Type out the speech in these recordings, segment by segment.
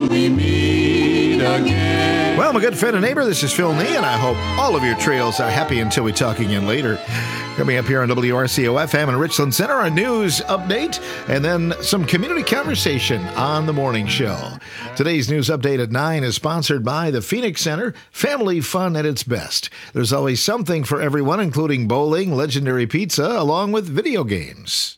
we meet again. Well, my good friend and neighbor, this is Phil Nee, and I hope all of your trails are happy until we talk again later. Coming up here on WRCO-FM in Richland Center, a news update, and then some community conversation on the morning show. Today's news update at 9 is sponsored by the Phoenix Center, family fun at its best. There's always something for everyone, including bowling, legendary pizza, along with video games.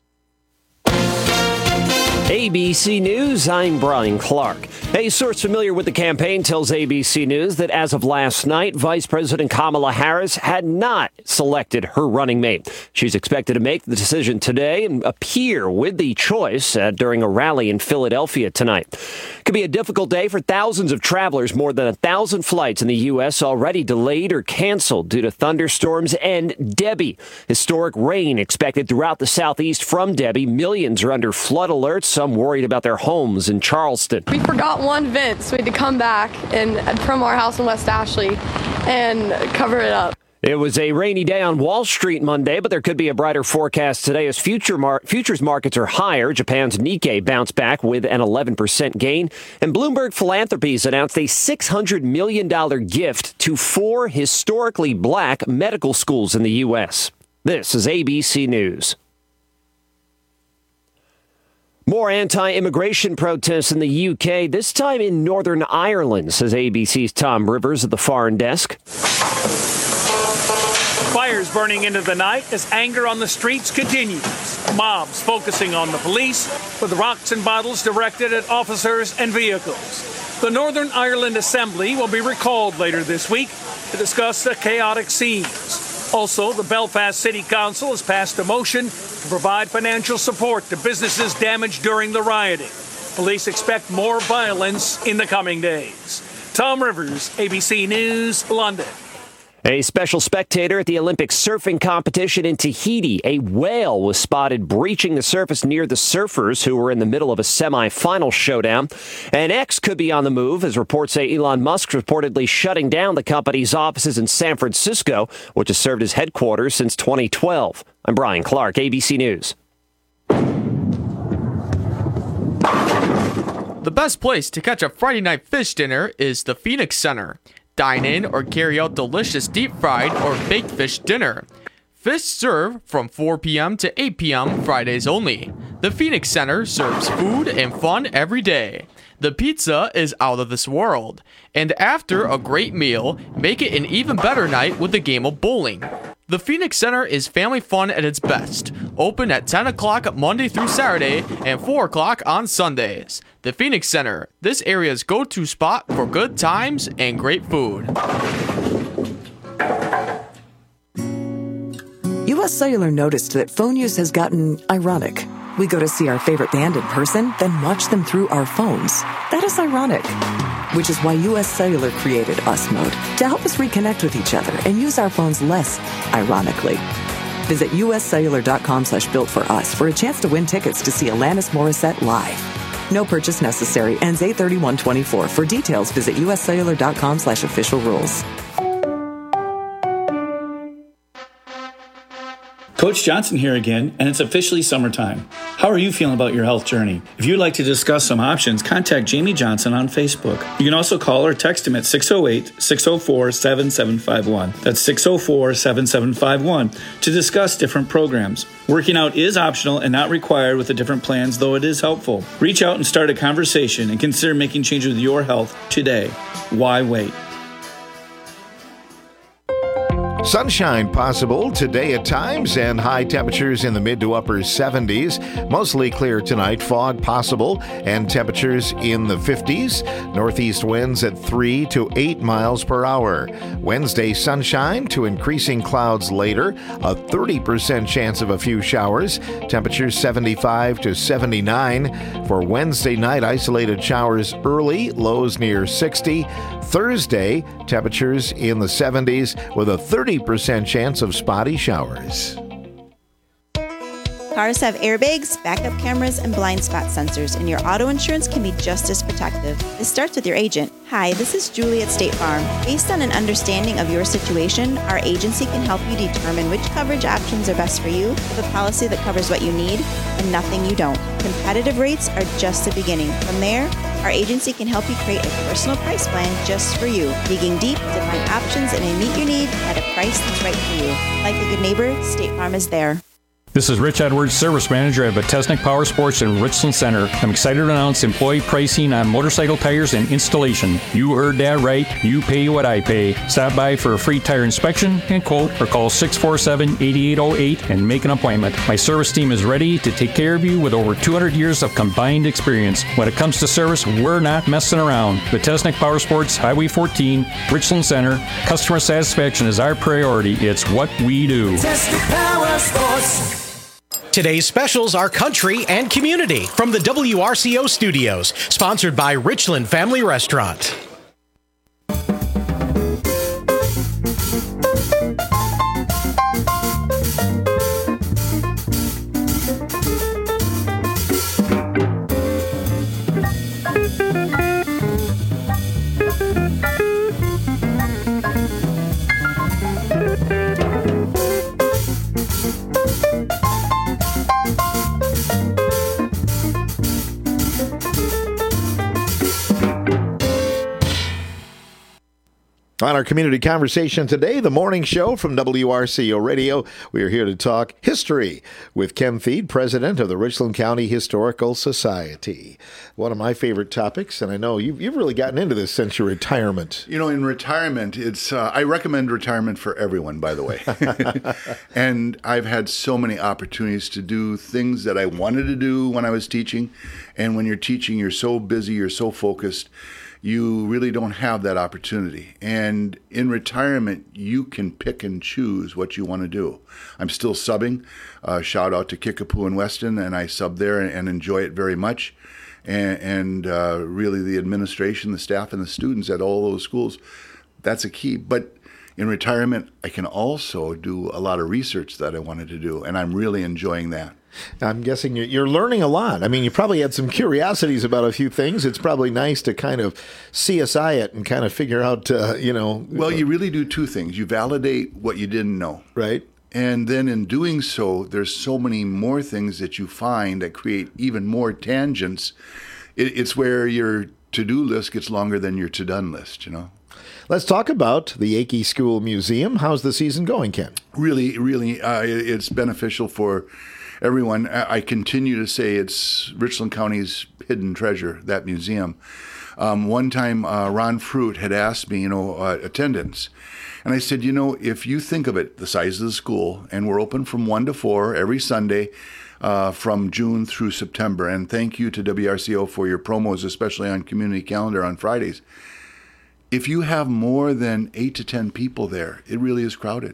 ABC News, I'm Brian Clark. A source familiar with the campaign tells ABC News that as of last night, Vice President Kamala Harris had not selected her running mate. She's expected to make the decision today and appear with the choice during a rally in Philadelphia tonight. Could be a difficult day for thousands of travelers. More than 1,000 flights in the U.S. already delayed or canceled due to thunderstorms and Debbie. Historic rain expected throughout the southeast from Debbie. Millions are under flood alerts, some worried about their homes in Charleston. We forgot one vent, so we had to come back from our house in West Ashley and cover it up. It was a rainy day on Wall Street Monday, but there could be a brighter forecast today as futures markets are higher. Japan's Nikkei bounced back with an 11% gain. And Bloomberg Philanthropies announced a $600 million gift to 4 historically black medical schools in the U.S. This is ABC News. More anti-immigration protests in the UK, this time in Northern Ireland, says ABC's Tom Rivers of the Foreign Desk. Fires burning into the night as anger on the streets continues. Mobs focusing on the police with rocks and bottles directed at officers and vehicles. The Northern Ireland Assembly will be recalled later this week to discuss the chaotic scenes. Also, the Belfast City Council has passed a motion to provide financial support to businesses damaged during the rioting. Police expect more violence in the coming days. Tom Rivers, ABC News, London. A special spectator at the Olympic surfing competition in Tahiti. A whale was spotted breaching the surface near the surfers who were in the middle of a semi-final showdown. And X could be on the move, as reports say Elon Musk reportedly shutting down the company's offices in San Francisco, which has served as headquarters since 2012. I'm Brian Clark, ABC News. The best place to catch a Friday night fish dinner is the Phoenix Center. Dine in or carry out delicious deep-fried or baked fish dinner. Fish served from 4 p.m. to 8 p.m. Fridays only. The Phoenix Center serves food and fun every day. The pizza is out of this world. And after a great meal, make it an even better night with a game of bowling. The Phoenix Center is family fun at its best. Open at 10 o'clock Monday through Saturday and 4 o'clock on Sundays. The Phoenix Center, this area's go-to spot for good times and great food. U.S. Cellular noticed that phone use has gotten ironic. We go to see our favorite band in person, then watch them through our phones. That is ironic. Which is why U.S. Cellular created US Mode to help us reconnect with each other and use our phones less ironically. Visit uscellular.com/builtforus for a chance to win tickets to see Alanis Morissette live. No purchase necessary. Ends 8/31/24. For details, visit uscellular.com/official rules. Coach Johnson here again, and it's officially summertime. How are you feeling about your health journey? If you'd like to discuss some options, contact Jamie Johnson on Facebook. You can also call or text him at 608-604-7751. That's 604-7751 to discuss different programs. Working out is optional and not required with the different plans, though it is helpful. Reach out and start a conversation and consider making changes with your health today. Why wait? Sunshine possible today at times and high temperatures in the mid to upper 70s. Mostly clear tonight. Fog possible and temperatures in the 50s. Northeast winds at 3 to 8 miles per hour. Wednesday sunshine to increasing clouds later. A 30% chance of a few showers. Temperatures 75 to 79. For Wednesday night, isolated showers early. Lows near 60. Thursday, temperatures in the 70s with a 30% chance of spotty showers. Cars have airbags, backup cameras, and blind spot sensors, and your auto insurance can be just as protective. This starts with your agent. Hi, this is Julie at State Farm. Based on an understanding of your situation, our agency can help you determine which coverage options are best for you, with a policy that covers what you need and nothing you don't. Competitive rates are just the beginning. From there, Our agency can help you create a personal price plan just for you, digging deep to find options that may meet your need at a price that's right for you. Like a good neighbor, State Farm is there. This is Rich Edwards, Service Manager at Botesnik Power Sports in Richland Center. I'm excited to announce employee pricing on motorcycle tires and installation. You heard that right. You pay what I pay. Stop by for a free tire inspection and quote, or call 647-8808 and make an appointment. My service team is ready to take care of you with over 200 years of combined experience. When it comes to service, we're not messing around. Botesnik Power Sports, Highway 14, Richland Center. Customer satisfaction is our priority. It's what we do. Botesnik Power Sports. Today's specials are country and community from the WRCO studios, sponsored by Richland Family Restaurant. On our community conversation today, the morning show from WRCO Radio, we are here to talk history with Ken Feed, president of the Richland County Historical Society. One of my favorite topics, and I know you've really gotten into this since your retirement. You know, in retirement, it's I recommend retirement for everyone, by the way. And I've had so many opportunities to do things that I wanted to do when I was teaching. And when you're teaching, you're so busy, you're so focused, you really don't have that opportunity. And in retirement, you can pick and choose what you want to do. I'm still subbing. Shout out to Kickapoo and Weston, and I sub there and enjoy it very much. And really the administration, the staff, and the students at all those schools, that's a key. But in retirement, I can also do a lot of research that I wanted to do, and I'm really enjoying that. I'm guessing you're learning a lot. I mean, you probably had some curiosities about a few things. It's probably nice to kind of CSI it and kind of figure out, Well, you really do two things. You validate what you didn't know. Right. And then in doing so, there's so many more things that you find that create even more tangents. It's where your to-do list gets longer than your to-done list, Let's talk about the Akey School Museum. How's the season going, Ken? Really, it's beneficial for everyone. I continue to say it's Richland County's hidden treasure, that museum. One time, Ron Fruit had asked me, attendance. And I said, if you think of it, the size of the school, and we're open from 1 to 4 every Sunday from June through September. And thank you to WRCO for your promos, especially on Community Calendar on Fridays. If you have more than 8 to 10 people there, it really is crowded.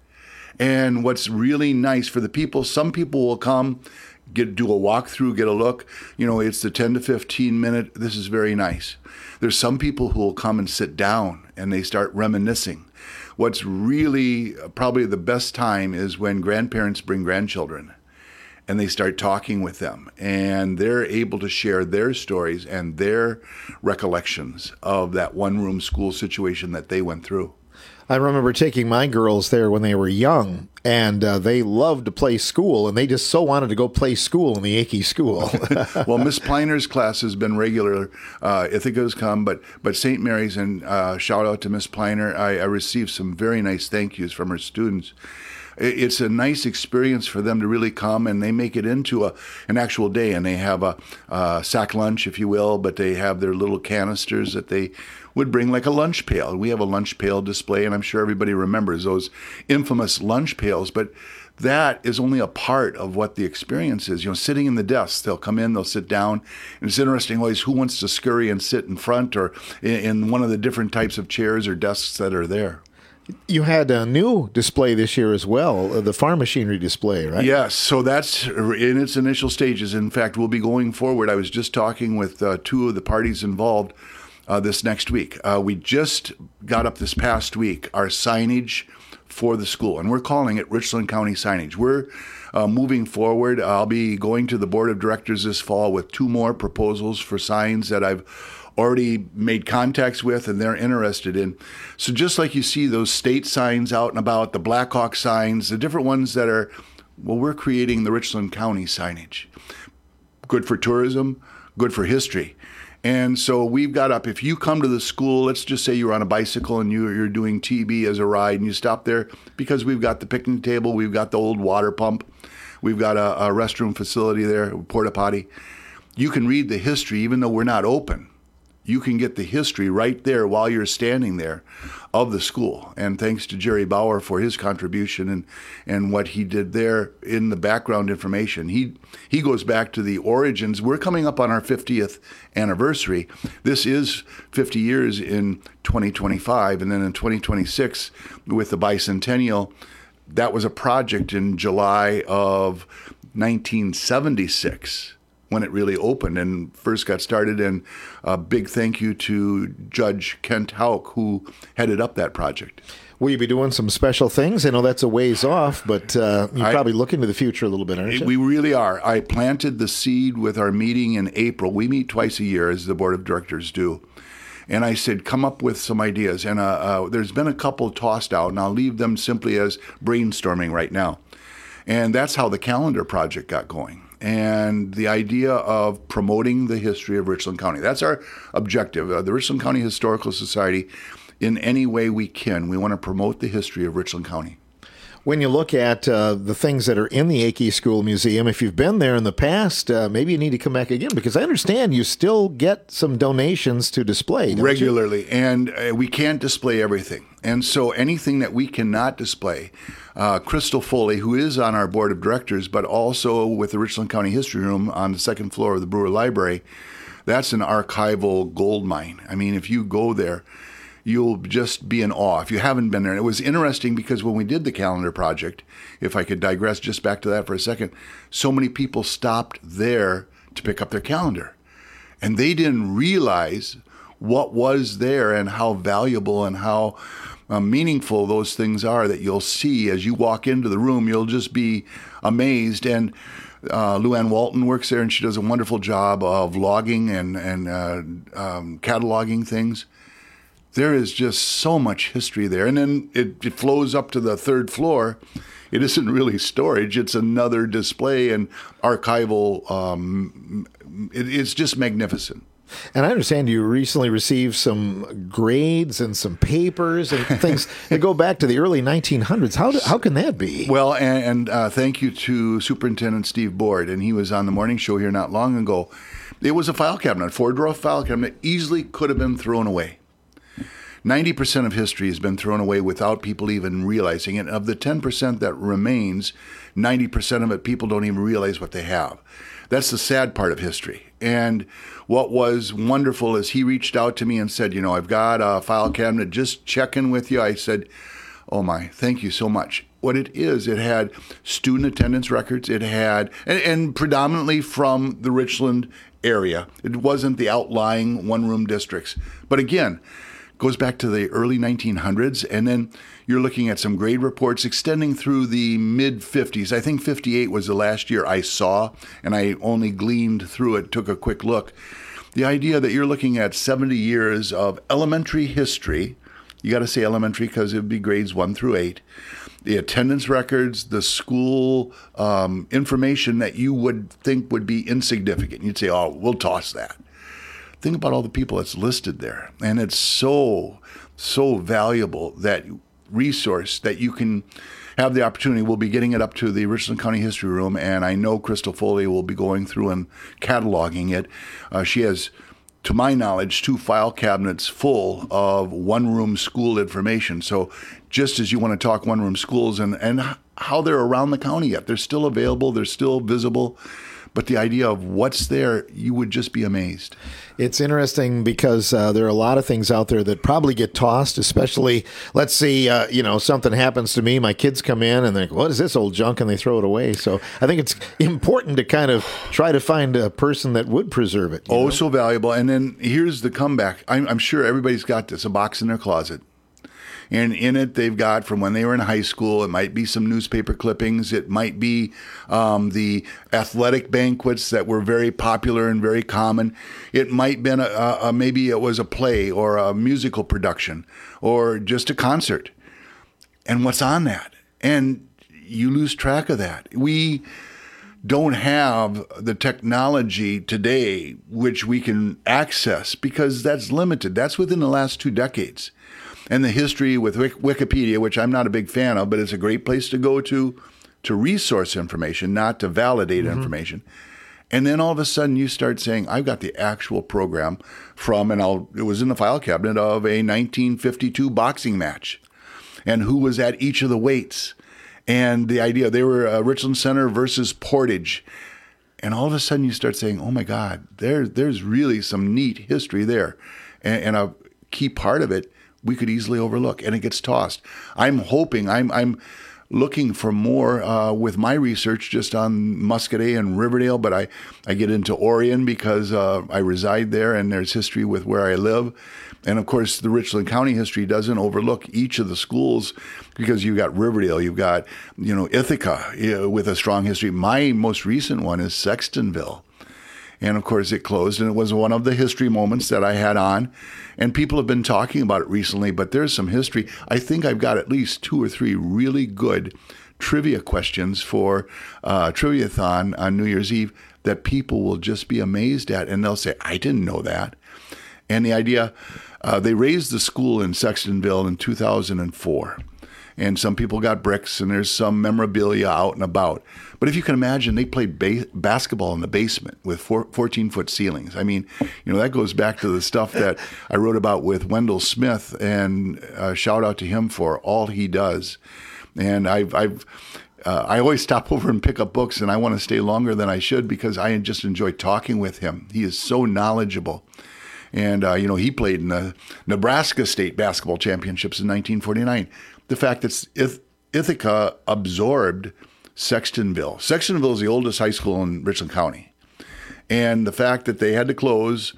And what's really nice for the people, some people will come, do a walkthrough, get a look. It's the 10 to 15 minute. This is very nice. There's some people who will come and sit down and they start reminiscing. What's really probably the best time is when grandparents bring grandchildren and they start talking with them and they're able to share their stories and their recollections of that one-room school situation that they went through. I remember taking my girls there when they were young, and they loved to play school, and they just so wanted to go play school in the Akey School. Well, Miss Pliner's class has been regular. Ithaca's come, but St. Mary's, and shout out to Miss Pliner. I received some very nice thank yous from her students. It's a nice experience for them to really come, and they make it into an actual day, and they have a sack lunch, if you will, but they have their little canisters that they would bring, like a lunch pail. We have a lunch pail display, and I'm sure everybody remembers those infamous lunch pails, but that is only a part of what the experience is. Sitting in the desks, they'll come in, they'll sit down, and it's interesting always who wants to scurry and sit in front or in one of the different types of chairs or desks that are there. You had a new display this year as well, the farm machinery display, right? Yes, so that's in its initial stages. In fact, we'll be going forward. I was just talking with 2 of the parties involved this next week. We just got up this past week our signage for the school, and we're calling it Richland County Signage. We're moving forward. I'll be going to the board of directors this fall with 2 more proposals for signs that I've already made contacts with and they're interested in. So just like you see those state signs out and about, the Blackhawk signs, the different ones that are, we're creating the Richland County signage. Good for tourism, good for history. And so we've got up, if you come to the school, let's just say you're on a bicycle and you're doing TB as a ride, and you stop there because we've got the picnic table, we've got the old water pump, we've got a restroom facility there, porta potty. You can read the history even though we're not open. You can get the history right there while you're standing there of the school. And thanks to Jerry Bauer for his contribution and what he did there in the background information. He goes back to the origins. We're coming up on our 50th anniversary. This is 50 years in 2025. And then in 2026, with the bicentennial, that was a project in July of 1976. When it really opened and first got started. And a big thank you to Judge Kent Hauk, who headed up that project. Will you be doing some special things? I know that's a ways off, but you're probably looking to the future a little bit, aren't you? We really are. I planted the seed with our meeting in April. We meet twice a year, as the board of directors do. And I said, come up with some ideas. And there's been a couple tossed out, and I'll leave them simply as brainstorming right now. And that's how the calendar project got going. And the idea of promoting the history of Richland County. That's our objective. The Richland County Historical Society, in any way we can, we want to promote the history of Richland County. When you look at the things that are in the Akey School Museum, if you've been there in the past, maybe you need to come back again, because I understand you still get some donations to display, don't regularly, you? And we can't display everything. And so anything that we cannot display, Crystal Foley, who is on our board of directors, but also with the Richland County History Room on the second floor of the Brewer Library, that's an archival gold mine. I mean, if you go there, you'll just be in awe if you haven't been there. And it was interesting because when we did the calendar project, if I could digress just back to that for a second, so many people stopped there to pick up their calendar. And they didn't realize what was there and how valuable and how meaningful those things are that you'll see as you walk into the room. You'll just be amazed. And Luann Walton works there, and she does a wonderful job of logging and cataloging things. There is just so much history there. And then it flows up to the third floor. It isn't really storage. It's another display and archival. It's just magnificent. And I understand you recently received some grades and some papers and things that go back to the early 1900s. How can that be? Well, and thank you to Superintendent Steve Board. And he was on the morning show here not long ago. It was a file cabinet, a 4-drawer file cabinet, easily could have been thrown away. 90% of history has been thrown away without people even realizing it. Of the 10% that remains, 90% of it, people don't even realize what they have. That's the sad part of history. And what was wonderful is he reached out to me and said, I've got a file cabinet, just checking with you. I said, oh my, thank you so much. What it is, it had student attendance records. It had, and predominantly from the Richland area. It wasn't the outlying one-room districts. But again, goes back to the early 1900s, and then you're looking at some grade reports extending through the mid-50s. I think 58 was the last year I saw, and I only gleaned through it, took a quick look. The idea that you're looking at 70 years of elementary history, you got to say elementary because it would be grades 1 through 8, the attendance records, the school information that you would think would be insignificant. You'd say, oh, we'll toss that. Think about all the people that's listed there. And it's so valuable, that resource, that you can have the opportunity. We'll be getting it up to the Richland County History Room, and I know Crystal Foley will be going through and cataloging it. She has, to my knowledge, 2 file cabinets full of one-room school information. So just as you want to talk one-room schools and how they're around the county yet, they're still available, they're still visible. But the idea of what's there, you would just be amazed. It's interesting because there are a lot of things out there that probably get tossed, especially, let's see, something happens to me, my kids come in and they're like, what is this old junk? And they throw it away. So I think it's important to kind of try to find a person that would preserve it. Oh, so valuable. And then here's the comeback. I'm sure everybody's got this, a box in their closet. And in it, they've got from when they were in high school, it might be some newspaper clippings. It might be the athletic banquets that were very popular and very common. It might been maybe it was a play or a musical production or just a concert. And what's on that? And you lose track of that. We don't have the technology today which we can access, because that's limited. That's within the last 2 decades. And the history with Wikipedia, which I'm not a big fan of, but it's a great place to go to resource information, not to validate information. And then all of a sudden you start saying, I've got the actual program from, it was in the file cabinet of a 1952 boxing match, and who was at each of the weights. And the idea, they were Richland Center versus Portage. And all of a sudden you start saying, oh my God, there's really some neat history there. And a key part of it we could easily overlook, and it gets tossed. I'm hoping, I'm looking for more with my research just on Muscoda and Riverdale, but I get into Orion because I reside there and there's history with where I live. And of course, the Richland County history doesn't overlook each of the schools, because you've got Riverdale, you've got, Ithaca with a strong history. My most recent one is Sextonville. And of course, it closed, and it was one of the history moments that I had on. And people have been talking about it recently, but there's some history. I think I've got at least 2 or 3 really good trivia questions for Triviathon on New Year's Eve that people will just be amazed at. And they'll say, I didn't know that. And the idea, they raised the school in Sextonville in 2004. And some people got bricks, and there's some memorabilia out and about. But if you can imagine, they played basketball in the basement with 14-foot ceilings. I mean, that goes back to the stuff that I wrote about with Wendell Smith, and shout out to him for all he does. And I always stop over and pick up books, and I want to stay longer than I should because I just enjoy talking with him. He is so knowledgeable. And, he played in the Nebraska State Basketball Championships in 1949. The fact that Ithaca absorbed Sextonville. Sextonville is the oldest high school in Richland County. And the fact that they had to close,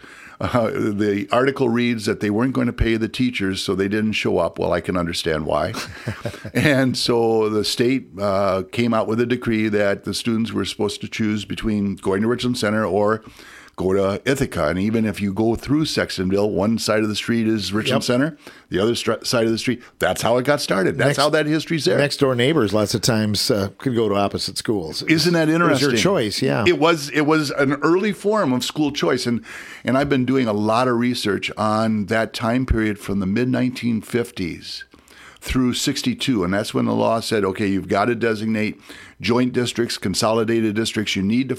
the article reads that they weren't going to pay the teachers, so they didn't show up. Well, I can understand why. And so the state came out with a decree that the students were supposed to choose between going to Richland Center or go to Ithaca. And even if you go through Sextonville, one side of the street is Richland Center, the other side of the street, that's how it got started. That's how that history's there. Next door neighbors lots of times could go to opposite schools. Isn't that interesting? It was your choice, yeah. It was an early form of school choice. And I've been doing a lot of research on that time period from the mid-1950s through 62. And that's when the law said, okay, you've got to designate joint districts, consolidated districts.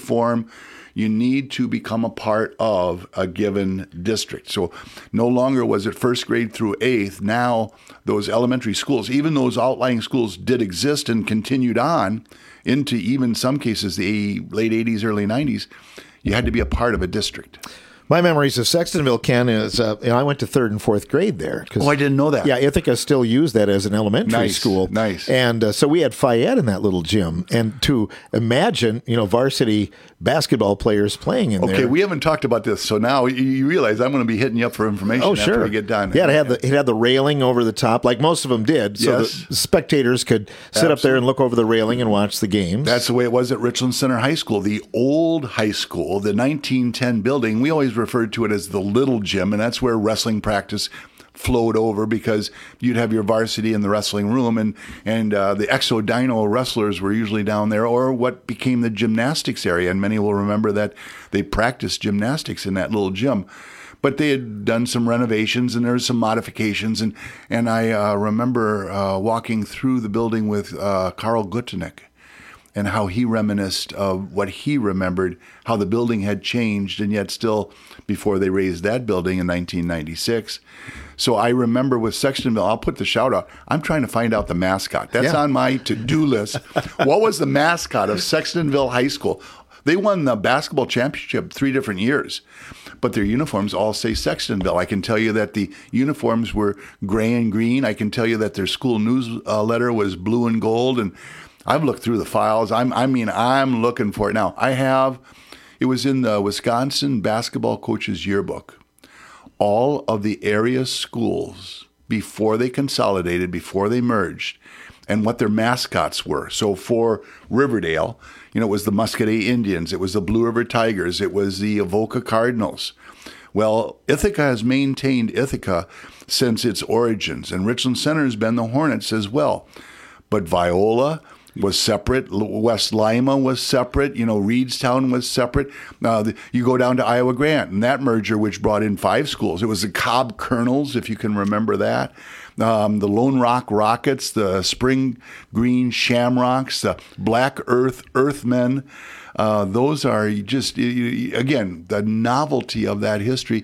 You need to become a part of a given district. So no longer was it first grade through 8th. Now those elementary schools, even those outlying schools, did exist and continued on into even some cases the late 80s, early 90s. You had to be a part of a district. My memories of Sextonville, Ken, is I went to 3rd and 4th grade there. Oh, I didn't know that. Yeah, Ithaca still used that as an elementary school. Nice. And so we had Fayette in that little gym. And to imagine, varsity basketball players playing in there. Okay, we haven't talked about this. So now you realize I'm going to be hitting you up for information after we get done. Yeah, it had the railing over the top, like most of them did. So the spectators could sit up there and look over the railing and watch the games. That's the way it was at Richland Center High School, the old high school, the 1910 building. We always referred to it as the little gym, and that's where wrestling practice flowed over, because you'd have your varsity in the wrestling room, and the Exo-Dino wrestlers were usually down there, or what became the gymnastics area, and many will remember that they practiced gymnastics in that little gym. But they had done some renovations, and there was some modifications, and I remember walking through the building with Carl Guttenek, and how he reminisced of what he remembered, how the building had changed, and yet still before they raised that building in 1996. So I remember with Sextonville, I'll put the shout out, I'm trying to find out the mascot. That's on my to-do list. What was the mascot of Sextonville High School? They won the basketball championship 3 different years, but their uniforms all say Sextonville. I can tell you that the uniforms were gray and green. I can tell you that their school newsletter was blue and gold, and I've looked through the files. I'm looking for it now. It was in the Wisconsin Basketball Coaches Yearbook. All of the area schools, before they consolidated, before they merged, and what their mascots were. So for Riverdale, it was the Muscoda Indians, it was the Blue River Tigers, it was the Avoca Cardinals. Well, Ithaca has maintained Ithaca since its origins, and Richland Center has been the Hornets as well. But Viola was separate. West Lima was separate. Reedstown was separate. You go down to Iowa Grant and that merger, which brought in 5 schools. It was the Cobb Colonels, if you can remember that. The Lone Rock Rockets, the Spring Green Shamrocks, the Black Earth Earthmen. Those are just, again, the novelty of that history.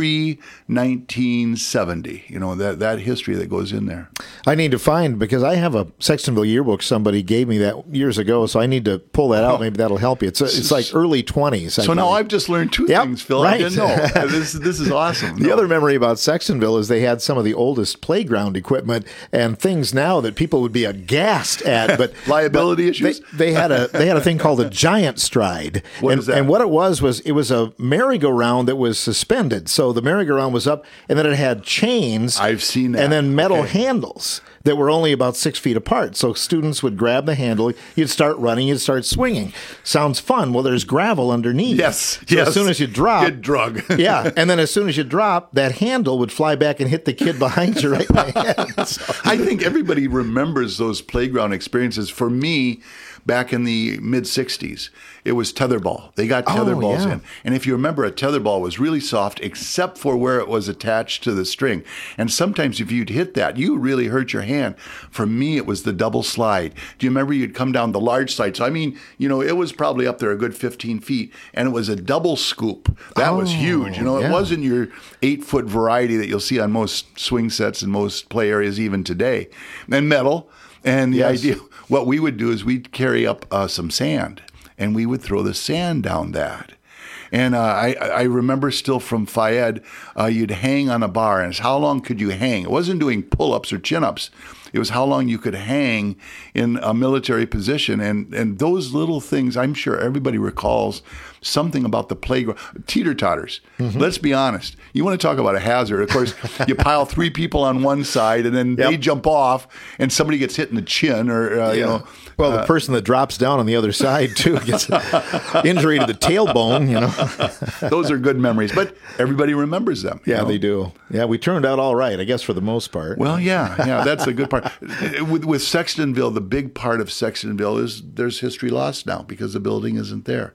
Pre-1970, that history that goes in there. I need to find, because I have a Sextonville yearbook. Somebody gave me that years ago, so I need to pull that out. Maybe that'll help you. It's like early 20s. So now I've just learned 2 things, Phil. Right. I didn't know. This is awesome. The other memory about Sextonville is they had some of the oldest playground equipment and things now that people would be aghast at. But liability issues. They had a thing called a Giant Stride. What is that? And what it was a merry-go-round that was suspended. So the merry-go-round was up, and then it had chains. I've seen that. And then metal handles that were only about 6 feet apart. So students would grab the handle, you'd start running, you'd start swinging. Sounds fun. Well, there's gravel underneath. Yes. So as soon as you drop... Get drug. Yeah. And then as soon as you drop, that handle would fly back and hit the kid behind you right in the head. So. I think everybody remembers those playground experiences. For me, back in the mid-'60s, it was tetherball. They got tetherballs in. And if you remember, a tetherball was really soft except for where it was attached to the string. And sometimes if you'd hit that, you really hurt your hand. For me, it was the double slide. Do you remember you'd come down the large slide? So, it was probably up there a good 15 feet, and it was a double scoop. That was huge. It wasn't your 8-foot variety that you'll see on most swing sets and most play areas even today. And metal. And the idea, what we would do is we'd carry up some sand, and we would throw the sand down that. And I remember still from Fayed, you'd hang on a bar, and it's how long could you hang? It wasn't doing pull-ups or chin-ups. It was how long you could hang in a military position. And those little things, I'm sure everybody recalls something about the playground. Teeter-totters. Mm-hmm. Let's be honest. You want to talk about a hazard. Of course, you pile 3 people on one side, and then they jump off, and somebody gets hit in the chin or, Well, the person that drops down on the other side, too, gets injury to the tailbone, Those are good memories, but everybody remembers them. Yeah, they do. Yeah, we turned out all right, I guess, for the most part. Well, yeah, that's a good part. With Sextonville, the big part of Sextonville is there's history lost now because the building isn't there.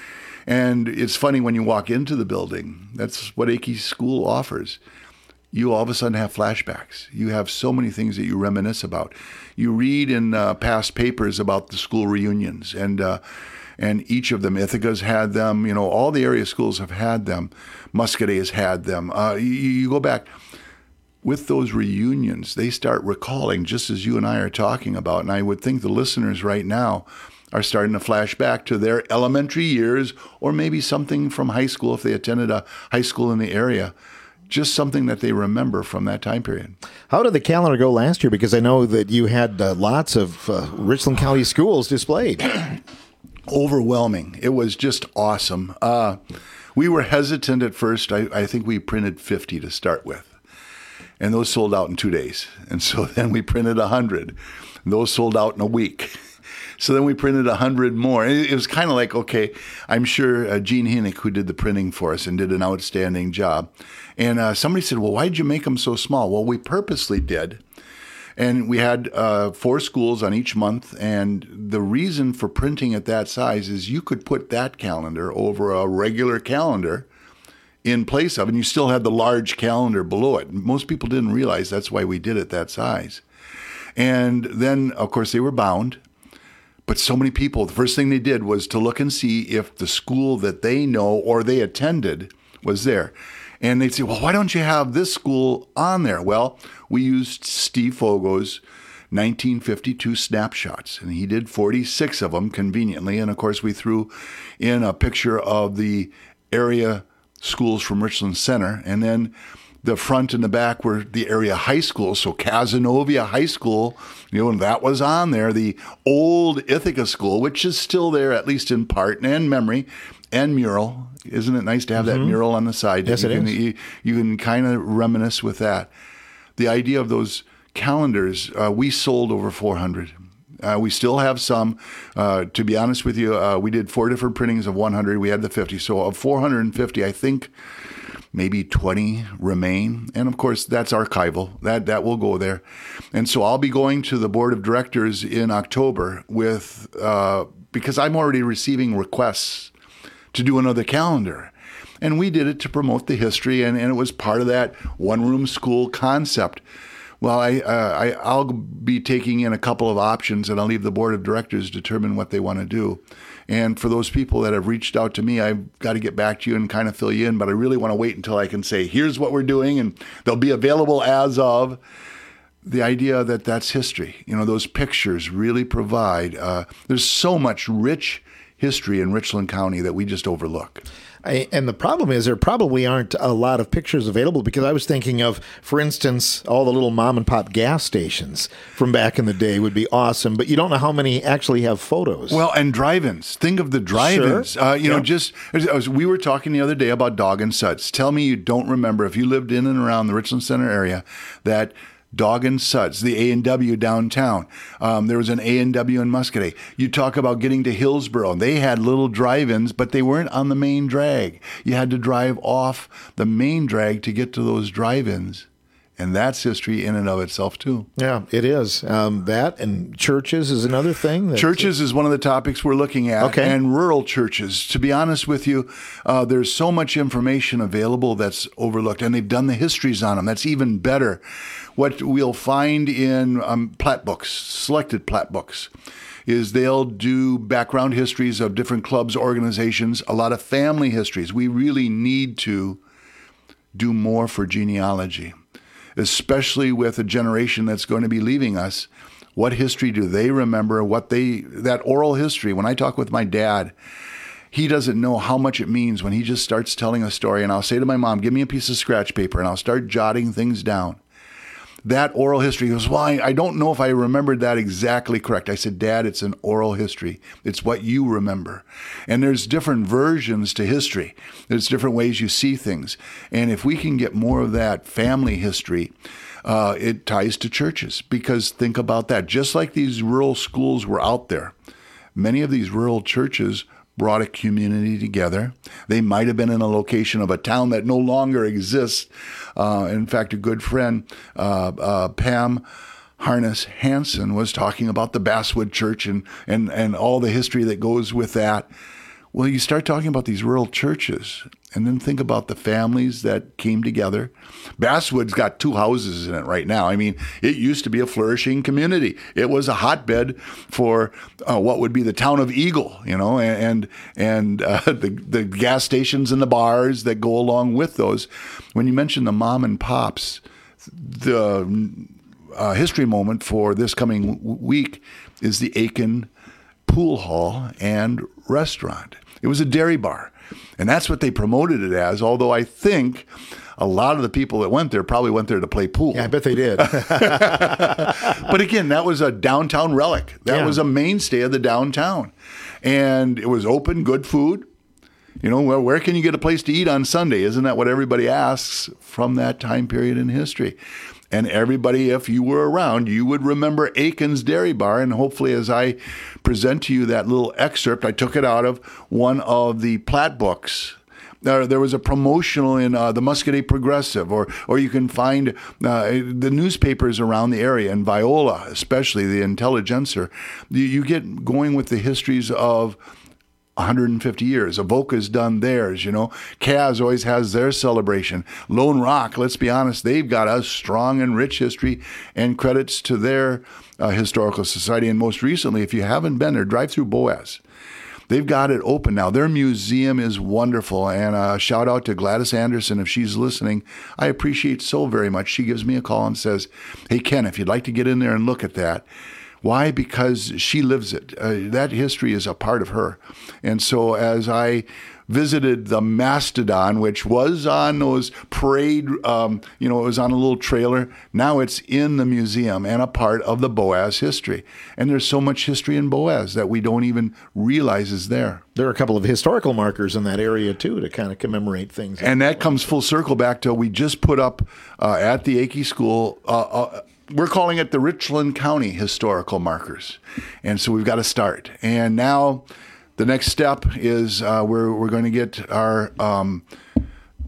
And it's funny when you walk into the building, that's what Akey School offers. You all of a sudden have flashbacks. You have so many things that you reminisce about. You read in past papers about the school reunions, and each of them, Ithaca's had them, all the area schools have had them. Muscadet has had them. You go back. With those reunions, they start recalling, just as you and I are talking about, and I would think the listeners right now are starting to flash back to their elementary years, or maybe something from high school if they attended a high school in the area. Just something that they remember from that time period. How did the calendar go last year? Because I know that you had lots of Richland County schools displayed. Overwhelming. It was just awesome. We were hesitant at first. I think we printed 50 to start with. And those sold out in 2 days. And so then we printed 100. Those sold out in a week. So then we printed 100 more. It was kind of like, okay, I'm sure Gene Hinnick, who did the printing for us and did an outstanding job. And somebody said, well, why did you make them so small? Well, we purposely did. And we had 4 schools on each month. And the reason for printing at that size is you could put that calendar over a regular calendar in place of, and you still had the large calendar below it. Most people didn't realize that's why we did it that size. And then, of course, they were bound. But so many people, the first thing they did was to look and see if the school that they know or they attended was there. And they'd say, well, why don't you have this school on there? Well, we used Steve Fogo's 1952 snapshots, and he did 46 of them conveniently. And, of course, we threw in a picture of the area schools from Richland Center, and then the front and the back were the area high schools. So Cazenovia High School, and that was on there. The old Ithaca School, which is still there, at least in part and memory, and mural. Isn't it nice to have that mural on the side? Yes, it is. You can kind of reminisce with that. The idea of those calendars, we sold over 400. We still have some. To be honest with you, we did 4 different printings of 100. We had the 50. So of 450, I think maybe 20 remain. And of course, that's archival. That will go there. And so I'll be going to the board of directors in October with, because I'm already receiving requests to do another calendar. And we did it to promote the history, and it was part of that one-room school concept. Well, I'll be taking in a couple of options, and I'll leave the board of directors determine what they want to do. And for those people that have reached out to me, I've got to get back to you and kind of fill you in, but I really want to wait until I can say, here's what we're doing, and they'll be available as of. The idea that that's history. You know, those pictures really provide, there's so much rich history in Richland County that we just overlook. And the problem is there probably aren't a lot of pictures available, because I was thinking of, for instance, all the little mom and pop gas stations from back in the day would be awesome, but you don't know how many actually have photos. Well, and drive-ins. Think of the drive-ins. Sure. You know, just we were talking the other day about Dog and Suds. Tell me you don't remember, if you lived in and around the Richland Center area, that Dog and Suds, the A&W downtown. There was an A&W in Muscadet. You talk about getting to Hillsborough. They had little drive-ins, but they weren't on the main drag. You had to drive off the main drag to get to those drive-ins. And that's history in and of itself, too. Yeah, it is. That and churches is another thing. Churches is one of the topics we're looking at. Okay. And rural churches. To be honest with you, there's so much information available that's overlooked. And they've done the histories on them. That's even better. What we'll find in plat books, selected plat books, is they'll do background histories of different clubs, organizations, a lot of family histories. We really need to do more for genealogy, especially with a generation that's going to be leaving us. What history do they remember? That oral history. When I talk with my dad, he doesn't know how much it means when he just starts telling a story. And I'll say to my mom, give me a piece of scratch paper, and I'll start jotting things down. That oral history, he goes, well, I don't know if I remembered that exactly correct. I said, Dad, it's an oral history. It's what you remember. And there's different versions to history. There's different ways you see things. And if we can get more of that family history, it ties to churches. Because think about that. Just like these rural schools were out there, many of these rural churches brought a community together. They might have been in a location of a town that no longer exists. In fact, a good friend, Pam Harness Hansen, was talking about the Basswood Church and all the history that goes with that. Well, you start talking about these rural churches, and then think about the families that came together. Basswood's got 2 houses in it right now. I mean, it used to be a flourishing community. It was a hotbed for what would be the town of Eagle, you know, and the gas stations and the bars that go along with those. When you mention the mom and pops, the history moment for this coming week is the Aiken Pool Hall and Restaurant. It was a dairy bar, and that's what they promoted it as, although I think a lot of the people that went there probably went there to play pool. Yeah, I bet they did. But again, that was a downtown relic. That was a mainstay of the downtown. And it was open, good food. You know, where can you get a place to eat on Sunday? Isn't that what everybody asks from that time period in history? And everybody, if you were around, you would remember Aiken's Dairy Bar. And hopefully, as I present to you that little excerpt, I took it out of one of the plat books. There was a promotional in the Muscadet Progressive, or you can find the newspapers around the area, in Viola, especially the Intelligencer. You get going with the histories of 150 years. Avoca's done theirs, you know. Kaz always has their celebration. Lone Rock, let's be honest, they've got a strong and rich history, and credits to their historical society. And most recently, if you haven't been there, drive through Boaz. They've got it open now. Their museum is wonderful. And shout out to Gladys Anderson if she's listening. I appreciate so very much. She gives me a call and says, hey, Ken, if you'd like to get in there and look at that. Why? Because she lives it. That history is a part of her. And so as I visited the Mastodon, which was on those parade, it was on a little trailer. Now it's in the museum and a part of the Boaz history. And there's so much history in Boaz that we don't even realize is there. There are a couple of historical markers in that area, too, to kind of commemorate things. And that comes full circle back to we just put up at the Akey School we're calling it the Richland County Historical Markers. And so we've got to start. And now the next step is we're going to get our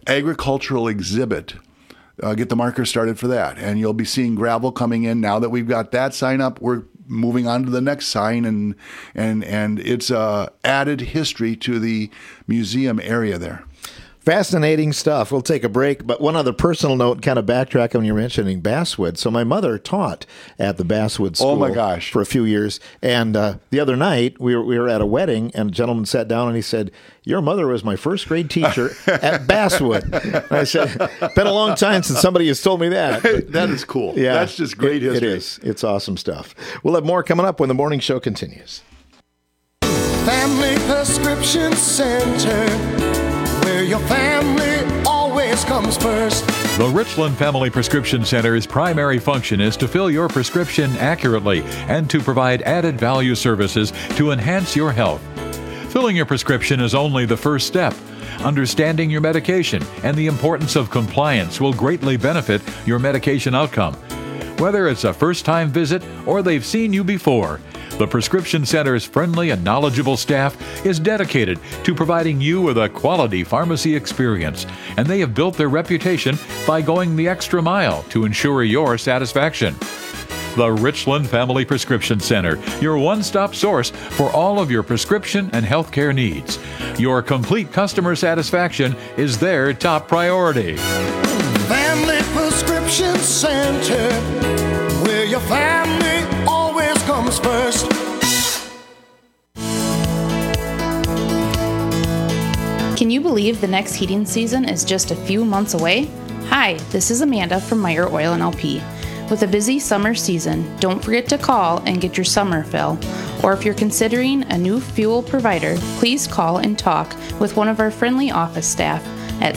agricultural exhibit. Get the markers started for that. And you'll be seeing gravel coming in. Now that we've got that sign up, we're moving on to the next sign, and it's added history to the museum area there. Fascinating stuff. We'll take a break, but one other personal note, kind of backtrack when you're mentioning Basswood. So my mother taught at the Basswood School. Oh my gosh. For a few years, and the other night we were at a wedding, and a gentleman sat down and he said, "Your mother was my first grade teacher at Basswood." And I said, "Been a long time since somebody has told me that." That is cool. Yeah, that's just great history. It is. It's awesome stuff. We'll have more coming up when the morning show continues. Family Prescription Center, where your family always comes first. The Richland Family Prescription Center's primary function is to fill your prescription accurately and to provide added value services to enhance your health. Filling your prescription is only the first step. Understanding your medication and the importance of compliance will greatly benefit your medication outcome. Whether it's a first-time visit or they've seen you before, the Prescription Center's friendly and knowledgeable staff is dedicated to providing you with a quality pharmacy experience, and they have built their reputation by going the extra mile to ensure your satisfaction. The Richland Family Prescription Center, your one-stop source for all of your prescription and healthcare needs. Your complete customer satisfaction is their top priority. Family Prescription Center, where your family always comes first. Can you believe the next heating season is just a few months away? Hi, this is Amanda from Meyer Oil and LP. With a busy summer season, don't forget to call and get your summer fill. Or if you're considering a new fuel provider, please call and talk with one of our friendly office staff at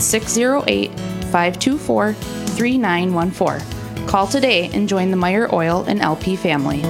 608-524-3914. Call today and join the Meyer Oil and LP family.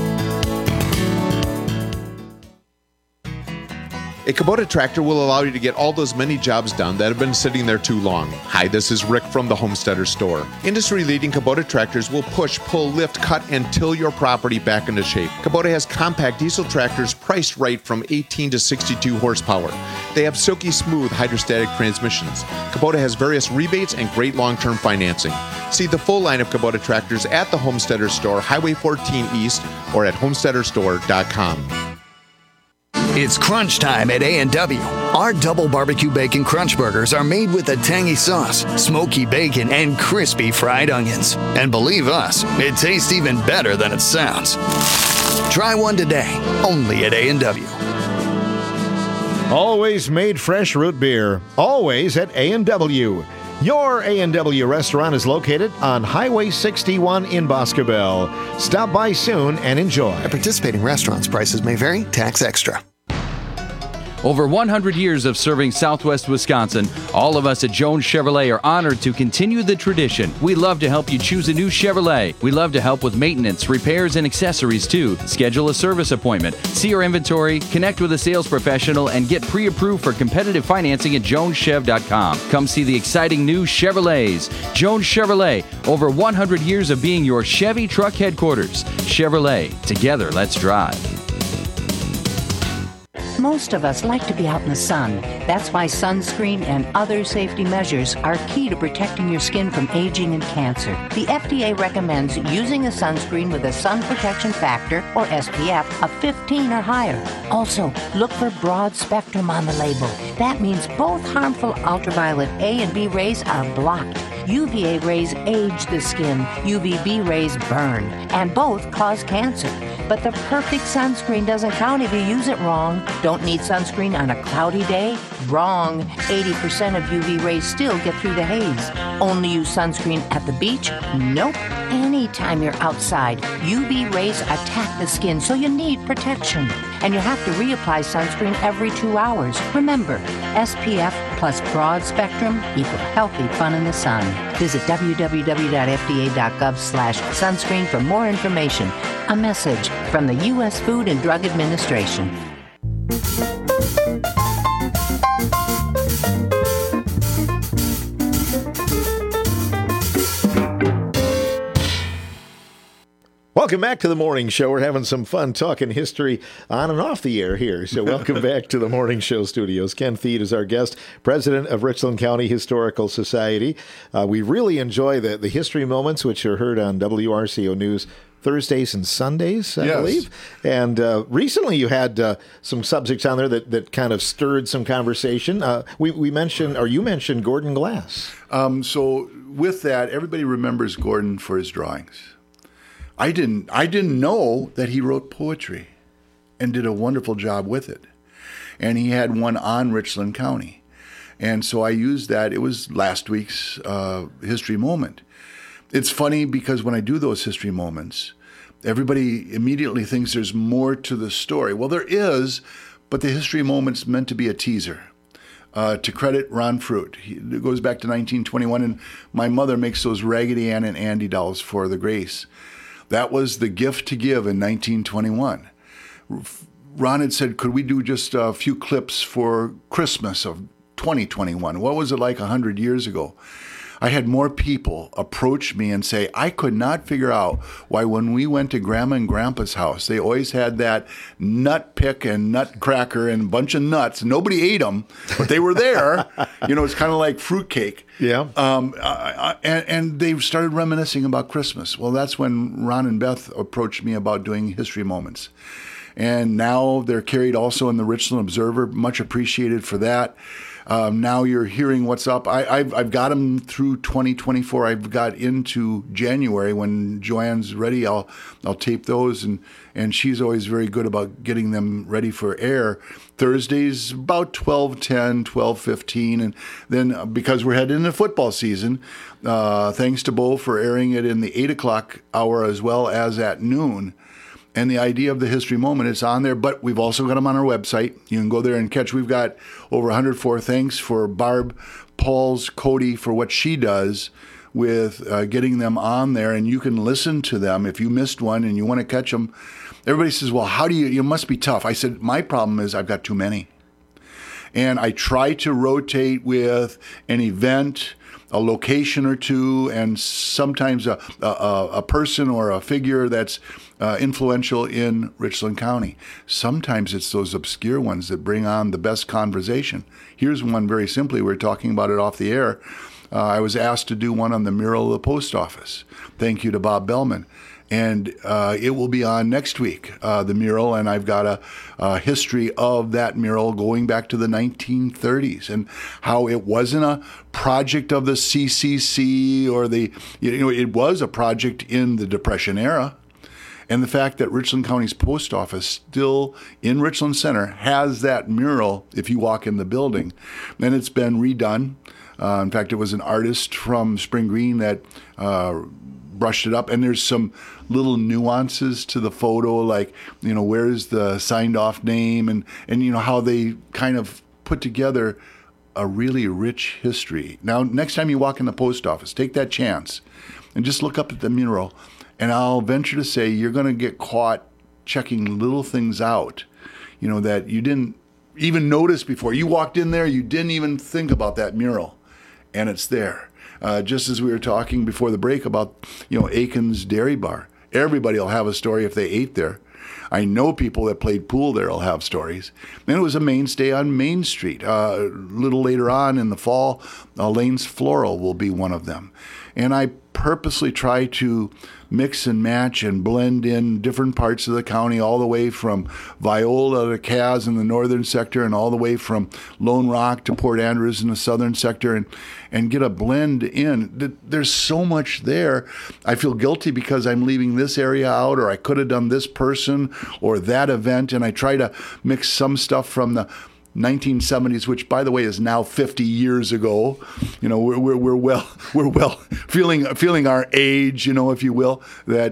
A Kubota tractor will allow you to get all those many jobs done that have been sitting there too long. Hi, this is Rick from the Homesteader Store. Industry-leading Kubota tractors will push, pull, lift, cut, and till your property back into shape. Kubota has compact diesel tractors priced right from 18 to 62 horsepower. They have silky smooth hydrostatic transmissions. Kubota has various rebates and great long-term financing. See the full line of Kubota tractors at the Homesteader Store, Highway 14 East, or at homesteaderstore.com. It's crunch time at A&W. Our double barbecue bacon crunch burgers are made with a tangy sauce, smoky bacon, and crispy fried onions. And believe us, it tastes even better than it sounds. Try one today, only at A&W. Always made fresh root beer, always at A&W. Your A&W restaurant is located on Highway 61 in Boscobel. Stop by soon and enjoy. At participating restaurants, prices may vary, tax extra. Over 100 years of serving Southwest Wisconsin, all of us at Jones Chevrolet are honored to continue the tradition. We love to help you choose a new Chevrolet. We love to help with maintenance, repairs, and accessories too. Schedule a service appointment, see our inventory, connect with a sales professional, and get pre-approved for competitive financing at joneschev.com. Come see the exciting new Chevrolets. Jones Chevrolet, over 100 years of being your Chevy truck headquarters. Chevrolet, together let's drive. Most of us like to be out in the sun. That's why sunscreen and other safety measures are key to protecting your skin from aging and cancer. The FDA recommends using a sunscreen with a sun protection factor, or SPF, of 15 or higher. Also, look for broad spectrum on the label. That means both harmful ultraviolet A and B rays are blocked. UVA rays age the skin, UVB rays burn, and both cause cancer. But the perfect sunscreen doesn't count if you use it wrong. Don't need sunscreen on a cloudy day? Wrong. 80% of UV rays still get through the haze. Only use sunscreen at the beach? Nope. Anytime you're outside, UV rays attack the skin, so you need protection. And you have to reapply sunscreen every 2 hours. Remember, SPF plus broad spectrum equal healthy fun in the sun. Visit www.fda.gov/sunscreen for more information. A message from the U.S. Food and Drug Administration. Welcome back to the morning show. We're having some fun talking history on and off the air here. So welcome back to the morning show studios. Ken Thiede is our guest, president of Richland County Historical Society. We really enjoy the history moments, which are heard on WRCO News Thursdays and Sundays, I believe. And recently you had some subjects on there that kind of stirred some conversation. We mentioned, or you mentioned, Gordon Glass. So with that, everybody remembers Gordon for his drawings. I didn't know that he wrote poetry and did a wonderful job with it. And he had one on Richland County. And so I used that. It was last week's history moment. It's funny because when I do those history moments, everybody immediately thinks there's more to the story. Well, there is, but the history moment's meant to be a teaser. To credit Ron Fruit, it goes back to 1921, and my mother makes those Raggedy Ann and Andy dolls for the Grace. That was the gift to give in 1921. Ron had said, could we do just a few clips for Christmas of 2021? What was it like 100 years ago? I had more people approach me and say, I could not figure out why when we went to Grandma and Grandpa's house, they always had that nut pick and nutcracker and a bunch of nuts. Nobody ate them, but they were there. It's kind of like fruitcake. Yeah. And they started reminiscing about Christmas. Well, that's when Ron and Beth approached me about doing history moments. And now they're carried also in the Richland Observer. Much appreciated for that. Now you're hearing what's up. I've got them through 2024. I've got into January when Joanne's ready. I'll tape those, and she's always very good about getting them ready for air. Thursdays about 12:10, 12:15, and then because we're heading into football season, thanks to Bo for airing it in the 8 o'clock hour as well as at noon. And the idea of the history moment is on there, but we've also got them on our website. You can go there and catch. We've got over 104 thanks for Barb, Paul's, Cody for what she does with getting them on there, and you can listen to them if you missed one and you want to catch them. Everybody says, well, how do you must be tough. I said, my problem is I've got too many. And I try to rotate with an event, a location or two, and sometimes a person or a figure that's influential in Richland County. Sometimes it's those obscure ones that bring on the best conversation. Here's one very simply. We were talking about it off the air. I was asked to do one on the mural of the post office. Thank you to Bob Bellman. And it will be on next week, the mural, and I've got a history of that mural going back to the 1930s and how it wasn't a project of the CCC or it was a project in the Depression era. And the fact that Richland County's post office still in Richland Center has that mural if you walk in the building. And it's been redone. In fact, it was an artist from Spring Green that brushed it up. And there's some little nuances to the photo, like, where's the signed off name and how they kind of put together a really rich history. Now, next time you walk in the post office, take that chance and just look up at the mural. And I'll venture to say you're going to get caught checking little things out, that you didn't even notice before. You walked in there, you didn't even think about that mural, and it's there. Just as we were talking before the break about, Aiken's Dairy Bar. Everybody will have a story if they ate there. I know people that played pool there will have stories. And it was a mainstay on Main Street. A little later on in the fall, Lane's Floral will be one of them. And I purposely try to mix and match and blend in different parts of the county, all the way from Viola to Cass in the northern sector and all the way from Lone Rock to Port Andrews in the southern sector, and get a blend in. There's so much there. I feel guilty because I'm leaving this area out, or I could have done this person or that event, and I try to mix some stuff from the 1970s, which, by the way, is now 50 years ago. We're well feeling our age, if you will.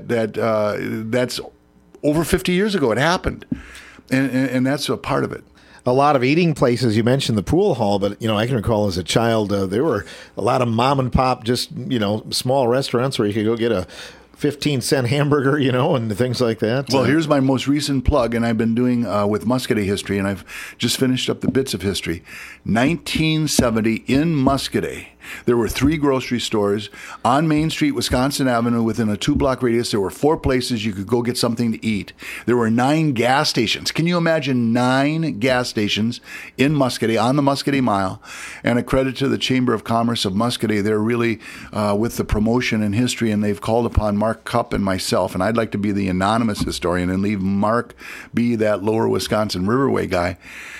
That's over 50 years ago. It happened, and that's a part of it. A lot of eating places. You mentioned the pool hall, but I can recall as a child there were a lot of mom and pop, just small restaurants where you could go get a 15-cent hamburger, and things like that. Well, here's my most recent plug, and I've been doing with Muscadet history, and I've just finished up the bits of history. 1970 in Muscadet, There were 3 grocery stores on Main Street, Wisconsin Avenue, within a 2-block radius. There were 4 places you could go get something to eat. There were 9 gas stations. Can you imagine 9 gas stations in Muscatee, on the Muscatee Mile? And a credit to the Chamber of Commerce of Muscatee. They're really with the promotion and history, and they've called upon Mark Cupp and myself, and I'd like to be the anonymous historian and leave Mark be that lower Wisconsin Riverway guy.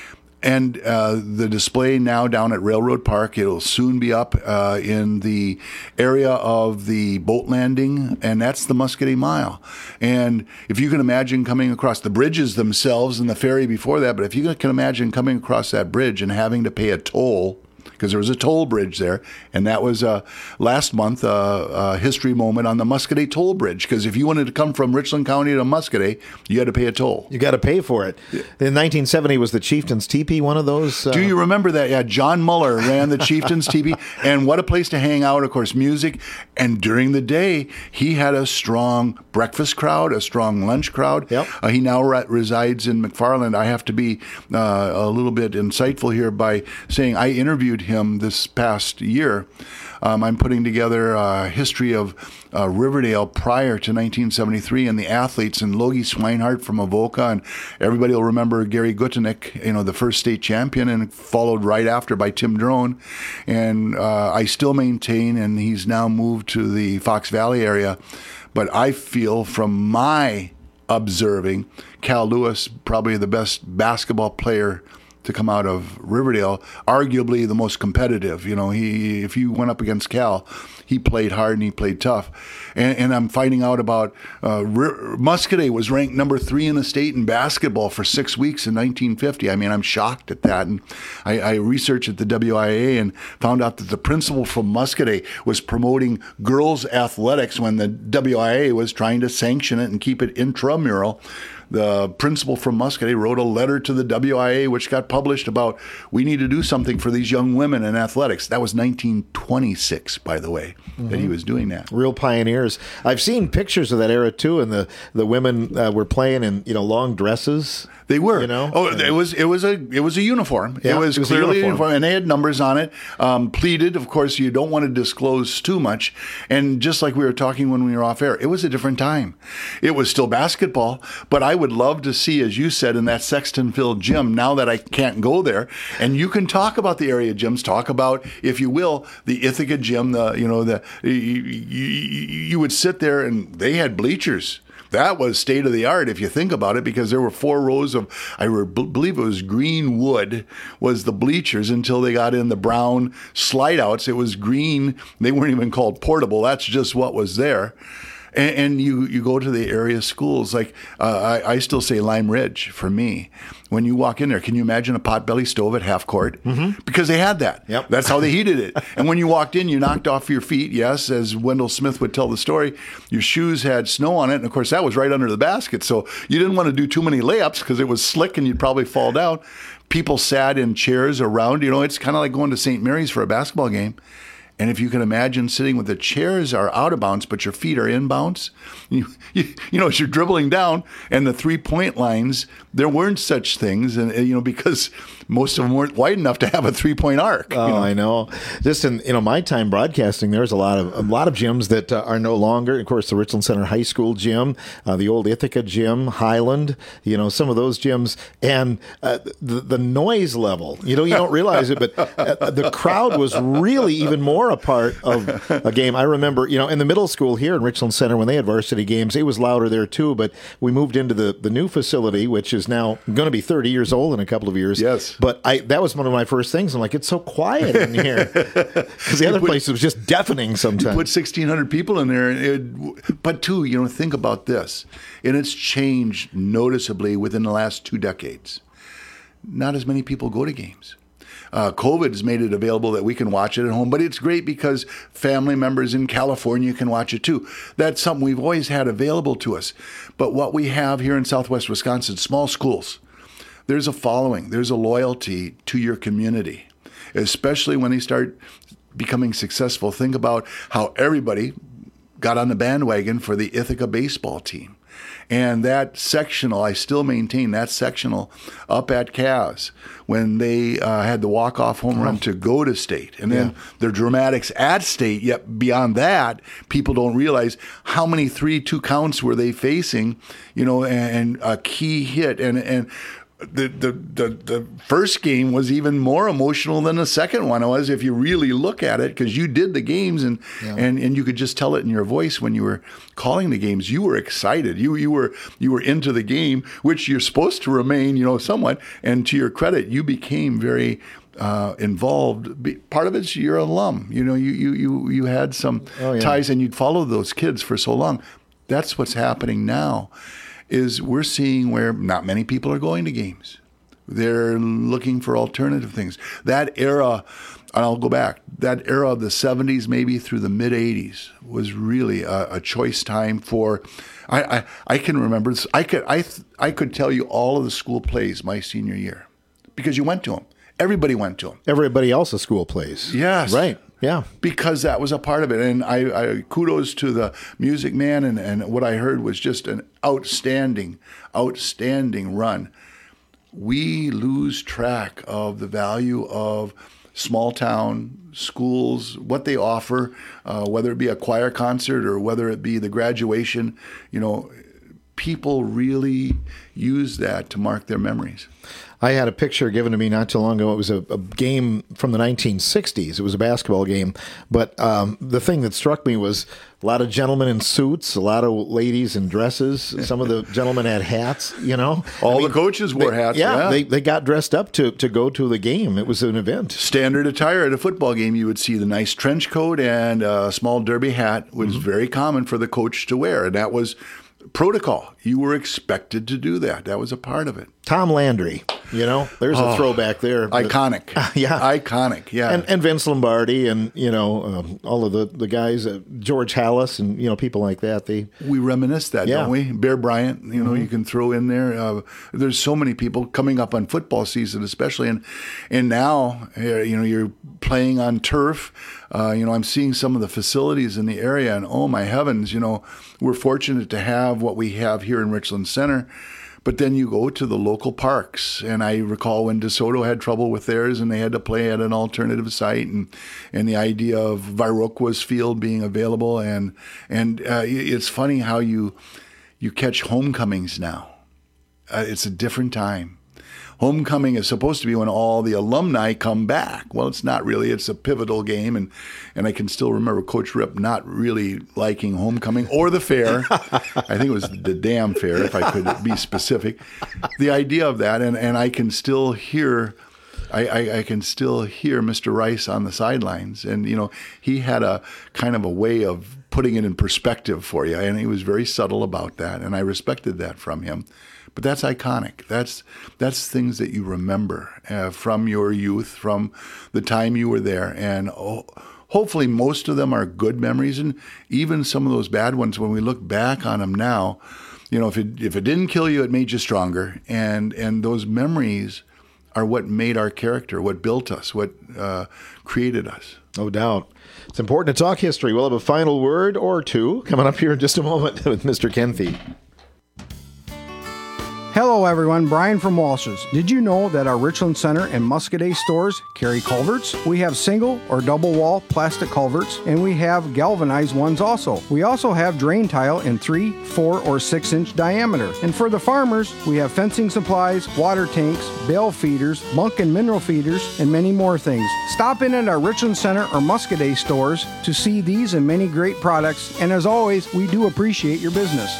And the display now down at Railroad Park, it'll soon be up in the area of the boat landing, and that's the Muscatee Mile. And if you can imagine coming across the bridges themselves and the ferry before that, but if you can imagine coming across that bridge and having to pay a toll, because there was a toll bridge there, and that was last month a history moment on the Muscatee toll bridge, because if you wanted to come from Richland County to Muscatee, you had to pay a toll. You got to pay for it. In 1970, was the Chieftain's Teepee one of those? Do you remember that? Yeah, John Muller ran the Chieftain's Teepee, and what a place to hang out, of course, music. And during the day, he had a strong breakfast crowd, a strong lunch crowd. Yep. He now resides in McFarland. I have to be a little bit insightful here by saying I interviewed him this past year. I'm putting together a history of Riverdale prior to 1973 and the athletes, and Logie Swinehart from Avoca, and everybody will remember Gary Gutenick, the first state champion, and followed right after by Tim Drone. And I still maintain, and he's now moved to the Fox Valley area, but I feel from my observing, Cal Lewis, probably the best basketball player to come out of Riverdale, arguably the most competitive. If you went up against Cal, he played hard and he played tough. And I'm finding out about Muscatee was ranked number 3 in the state in basketball for 6 weeks in 1950. I mean, I'm shocked at that. And I researched at the WIAA and found out that the principal from Muscatee was promoting girls' athletics when the WIAA was trying to sanction it and keep it intramural. The principal from Muscatee wrote a letter to the WIA, which got published, about we need to do something for these young women in athletics. That was 1926, by the way, that he was doing that. Real pioneers. I've seen pictures of that era too, and the women were playing in long dresses. They were. It was a uniform. Yeah, it was clearly a uniform, and they had numbers on it. Pleated, of course, you don't want to disclose too much. And just like we were talking when we were off air, it was a different time. It was still basketball, but I would love to see, as you said, in that Sextonville gym, now that I can't go there, and you can talk about the area gyms, talk about, if you will, the Ithaca gym, you would sit there and they had bleachers. That was state of the art if you think about it, because there were 4 rows of, I believe it was green wood was the bleachers until they got in the brown slide outs. It was green. They weren't even called portable. That's just what was there. And you go to the area schools, like I still say Lime Ridge for me. When you walk in there, can you imagine a potbelly stove at half court? Mm-hmm. Because they had that. Yep. That's how they heated it. And when you walked in, you knocked off your feet. Yes, as Wendell Smith would tell the story, your shoes had snow on it. And of course, that was right under the basket. So you didn't want to do too many layups because it was slick and you'd probably fall down. People sat in chairs around. It's kind of like going to St. Mary's for a basketball game. And if you can imagine sitting with the chairs are out of bounds, but your feet are in bounds, as you're dribbling down, and the 3-point lines, there weren't such things, and because most of them weren't wide enough to have a 3-point arc. I know. Just in my time broadcasting, there's a lot of gyms that are no longer. Of course, the Richland Center High School gym, the old Ithaca gym, Highland. Some of those gyms, and the noise level. You don't realize it, but the crowd was really even more a part of a game. I remember, in the middle school here in Richland Center, when they had varsity games, it was louder there too, but we moved into the new facility, which is now going to be 30 years old in a couple of years. Yes. But that was one of my first things. I'm like, it's so quiet in here. Because the other place was just deafening sometimes. You put 1,600 people in there. But too, think about this. And it's changed noticeably within the last 2 decades. Not as many people go to games. COVID has made it available that we can watch it at home, but it's great because family members in California can watch it too. That's something we've always had available to us. But what we have here in Southwest Wisconsin, small schools, there's a following, there's a loyalty to your community, especially when they start becoming successful. Think about how everybody got on the bandwagon for the Ithaca baseball team. And that sectional, I still maintain that sectional up at Cavs when they had the walk-off home run to go to state. And then their dramatics at state, yet beyond that, people don't realize how many 3-2 counts were they facing, and a key hit. And the first game was even more emotional than the second one was, if you really look at it, because you did the games and you could just tell it in your voice when you were calling the games. You were excited. You were into the game, which you're supposed to remain, somewhat. And to your credit, you became very involved. Part of it's you're an alum. You had some ties, and you'd followed those kids for so long. That's what's happening now. Is we're seeing where not many people are going to games. They're looking for alternative things. That era, and I'll go back, that era of the 70s, maybe through the mid-80s, was really a choice time for, I can remember, I could tell you all of the school plays my senior year, because you went to them. Everybody went to them. Everybody else's school plays. Yes. Right. Yeah. Because that was a part of it. And I kudos to the Music Man, and what I heard was just an outstanding run. We lose track of the value of small town schools, what they offer, whether it be a choir concert or whether it be the graduation. People really use that to mark their memories. I had a picture given to me not too long ago. It was a game from the 1960s. It was a basketball game. But the thing that struck me was a lot of gentlemen in suits, a lot of ladies in dresses. Some of the gentlemen had hats, All the coaches wore hats. Yeah, they got dressed up to go to the game. It was an event. Standard attire at a football game, you would see the nice trench coat and a small derby hat was very common for the coach to wear. And that was protocol. You were expected to do that. That was a part of it. Tom Landry, there's a throwback there. Iconic. Yeah. Iconic, yeah. And Vince Lombardi and, all of the guys, George Halas and, people like that. We reminisce that, don't we? Bear Bryant, you can throw in there. There's so many people coming up on football season especially. And now, you're playing on turf. I'm seeing some of the facilities in the area, and oh my heavens, we're fortunate to have what we have here in Richland Center. But then you go to the local parks, and I recall when DeSoto had trouble with theirs and they had to play at an alternative site, and the idea of Viroqua's field being available, and it's funny how you catch homecomings now. It's a different time. Homecoming is supposed to be when all the alumni come back. Well, it's not really. It's a pivotal game, and I can still remember Coach Rip not really liking homecoming or the fair. I think it was the damn fair, if I could be specific. The idea of that, and I can still hear, I can still hear Mr. Rice on the sidelines, and he had a kind of a way of putting it in perspective for you, and he was very subtle about that, and I respected that from him. But that's iconic. That's things that you remember from your youth, from the time you were there. And hopefully most of them are good memories. And even some of those bad ones, when we look back on them now, if it didn't kill you, it made you stronger. And those memories are what made our character, what built us, what created us. No doubt. It's important to talk history. We'll have a final word or two coming up here in just a moment with Mr. Kenthey. Hello everyone, Brian from Walsh's. Did you know that our Richland Center and Muscadet stores carry culverts? We have single or double wall plastic culverts, and we have galvanized ones also. We also have drain tile in 3, 4, or 6 inch diameter. And for the farmers, we have fencing supplies, water tanks, bale feeders, bunk and mineral feeders, and many more things. Stop in at our Richland Center or Muscadet stores to see these and many great products, and as always, we do appreciate your business.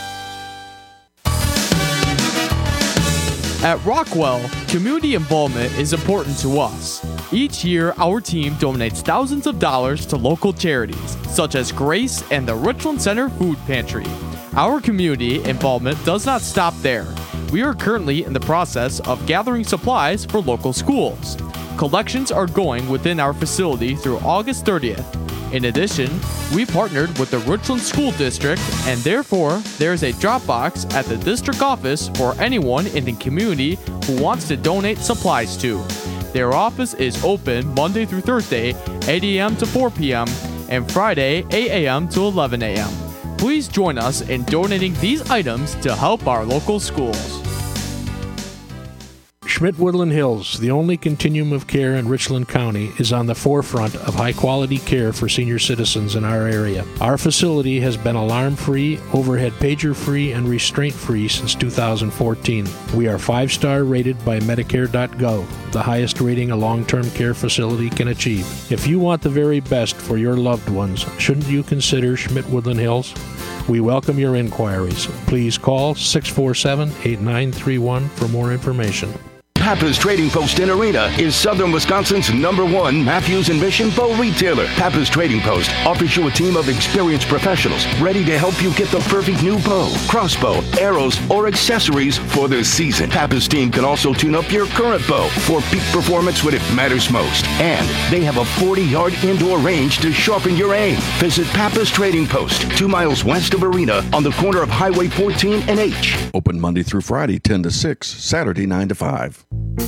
At Rockwell, community involvement is important to us. Each year, our team donates thousands of dollars to local charities, such as Grace and the Richland Center Food Pantry. Our community involvement does not stop there. We are currently in the process of gathering supplies for local schools. Collections are going within our facility through August 30th. In addition, we partnered with the Richland School District, and therefore, there is a drop box at the district office for anyone in the community who wants to donate supplies to. Their office is open Monday through Thursday, 8 a.m. to 4 p.m., and Friday, 8 a.m. to 11 a.m. Please join us in donating these items to help our local schools. Schmidt-Woodland Hills, the only continuum of care in Richland County, is on the forefront of high-quality care for senior citizens in our area. Our facility has been alarm-free, overhead pager-free, and restraint-free since 2014. We are 5-star rated by Medicare.gov, the highest rating a long-term care facility can achieve. If you want the very best for your loved ones, shouldn't you consider Schmidt-Woodland Hills? We welcome your inquiries. Please call 647-8931 for more information. Pappas Trading Post in Arena is Southern Wisconsin's #1 Matthews and Mission bow retailer. Pappas Trading Post offers you a team of experienced professionals ready to help you get the perfect new bow, crossbow, arrows, or accessories for the season. Pappas team can also tune up your current bow for peak performance when it matters most. And they have a 40-yard indoor range to sharpen your aim. Visit Pappas Trading Post, 2 miles west of Arena on the corner of Highway 14 and H. Open Monday through Friday, 10 to 6, Saturday, 9 to 5.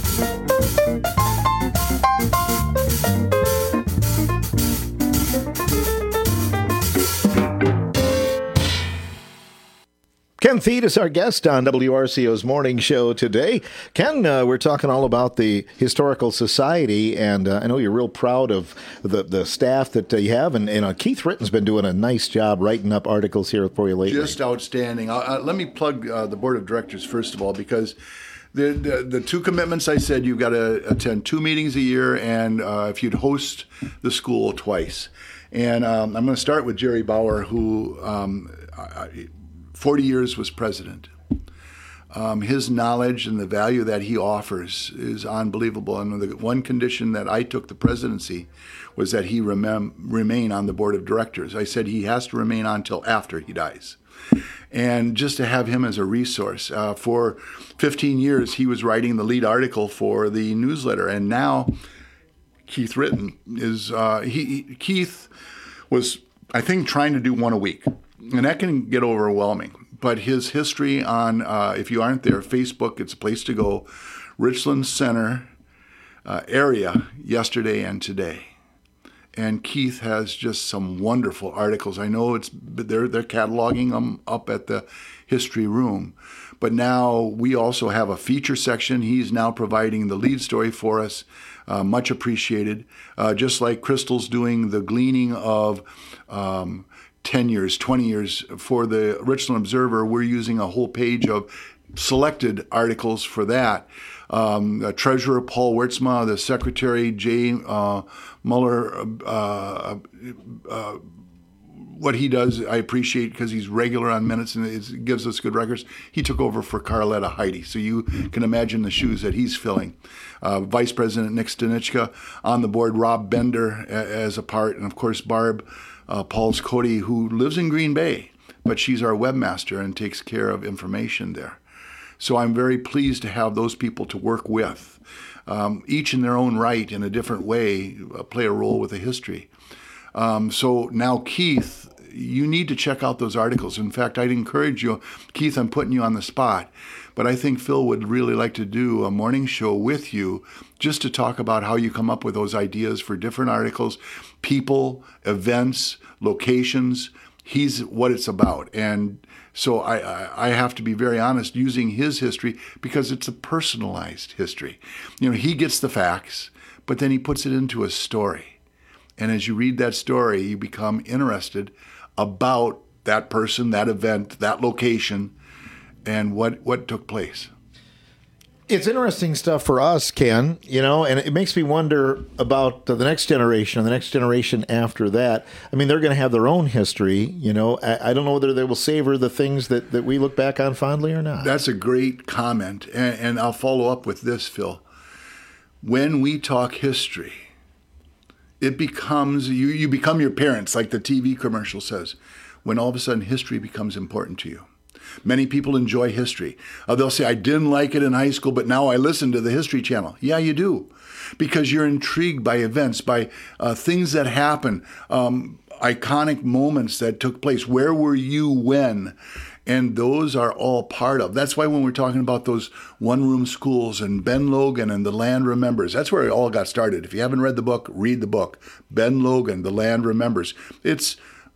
Ken Thiede is our guest on WRCO's morning show today. Ken, we're talking all about the Historical Society, and I know you're real proud of the staff that you have, and Keith Ritten's been doing a nice job writing up articles here for you lately. Just outstanding. Let me plug the board of directors first of all, because the two commitments I said, you've got to attend 2 meetings a year, and if you'd host the school twice. And I'm going to start with Jerry Bauer, who 40 years was president. His knowledge and the value that he offers is unbelievable. And the one condition that I took the presidency was that he remain on the board of directors. I said he has to remain on until after he dies. And just to have him as a resource. For 15 years, he was writing the lead article for the newsletter. And now Keith Ritten is, Keith was, I think, trying to do one a week. And that can get overwhelming. But his history on, if you aren't there, Facebook, it's a place to go. Richland Center area, yesterday and today. And Keith has just some wonderful articles. I know they're cataloging them up at the history room. But now we also have a feature section. He's now providing the lead story for us. Much appreciated. Just like Crystal's doing the gleaning of 10 years, 20 years. For the Richland Observer, we're using a whole page of selected articles for that. Treasurer Paul Wertzma, the Secretary Jay Muller, what he does I appreciate because he's regular on minutes and it gives us good records. He took over for Carletta Heidi, so you can imagine the shoes that he's filling. Vice President Nick Stanichka on the board, Rob Bender as a part, and of course Barb Pauls Cody, who lives in Green Bay, but she's our webmaster and takes care of information there. So I'm very pleased to have those people to work with, each in their own right, in a different way, play a role with the history. So now, Keith, you need to check out those articles. In fact, I'd encourage you, Keith, I'm putting you on the spot, but I think Phil would really like to do a morning show with you just to talk about how you come up with those ideas for different articles, people, events, locations. He's what it's about. And so I have to be very honest using his history because it's a personalized history. You know, he gets the facts, but then he puts it into a story. And as you read that story, you become interested about that person, that event, that location, and what took place. It's interesting stuff for us, Ken, and it makes me wonder about the next generation and the next generation after that. I mean, they're going to have their own history, I don't know whether they will savor the things that we look back on fondly or not. That's a great comment, and I'll follow up with this, Phil. When we talk history, it becomes, you become your parents, like the TV commercial says, when all of a sudden history becomes important to you. Many people enjoy history. They'll say, I didn't like it in high school, but now I listen to the History Channel. Yeah, you do. Because you're intrigued by events, by things that happen, iconic moments that took place. Where were you when? And those are all part of. That's why when we're talking about those one-room schools and Ben Logan and The Land Remembers, that's where it all got started. If you haven't read the book, read the book. Ben Logan, The Land Remembers. It's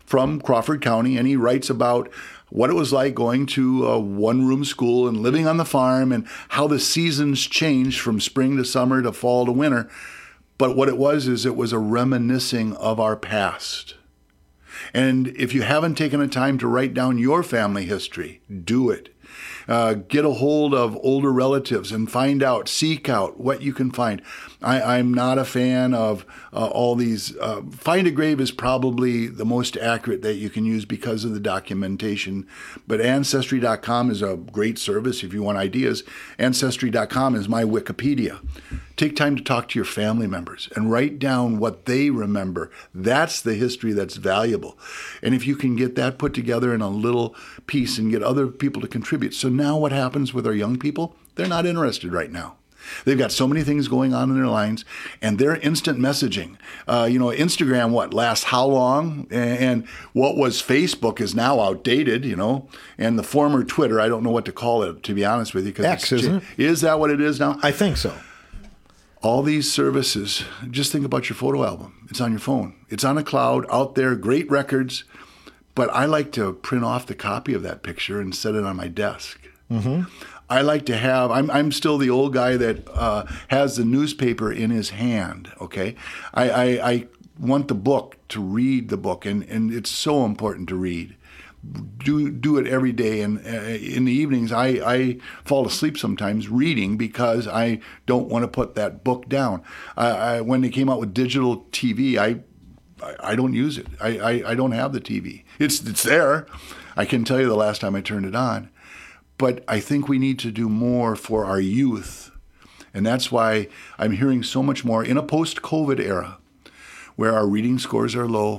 from Crawford County, and he writes about what it was like going to a one-room school and living on the farm and how the seasons changed from spring to summer to fall to winter. But what it was is it was a reminiscing of our past. And if you haven't taken the time to write down your family history, do it. Get a hold of older relatives and seek out what you can find. I'm not a fan of all these. Find a Grave is probably the most accurate that you can use because of the documentation. But Ancestry.com is a great service if you want ideas. Ancestry.com is my Wikipedia. Take time to talk to your family members and write down what they remember. That's the history that's valuable. And if you can get that put together in a little piece and get other people to contribute. So now what happens with our young people? They're not interested right now. They've got so many things going on in their lives, and they're instant messaging. Instagram, lasts how long? And what was Facebook is now outdated, and the former Twitter, I don't know what to call it, to be honest with you. X, isn't it? Is that what it is now? I think so. All these services, just think about your photo album. It's on your phone. It's on a cloud out there, great records. But I like to print off the copy of that picture and set it on my desk. Mm-hmm. I like to have, I'm still the old guy that has the newspaper in his hand, okay? I want the book, to read the book, and it's so important to read. Do it every day, and in the evenings I fall asleep sometimes reading because I don't want to put that book down. When they came out with digital TV, I don't use it. I don't have the TV. It's there. I can tell you the last time I turned it on. But I think we need to do more for our youth. And that's why I'm hearing so much more in a post-COVID era where our reading scores are low.